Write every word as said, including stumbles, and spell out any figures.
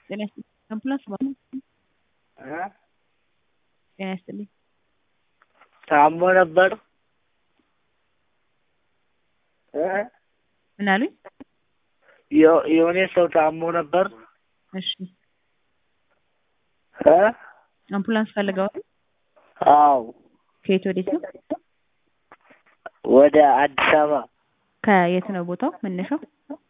ጤና ይስጥልኝ አምቡላንስ ማለት እ ጤና ይስጥልኝ ታሞ ነበር እ ምን አሉኝ? የሆነ ሰው ታሞ ነበር። እሺ እ አምቡላንስ ፈልገዋል? አዎ። ከየት ወዴት ነው? ወደ አዲስ አበባ። ከየት ነው ቦታው መነሻው?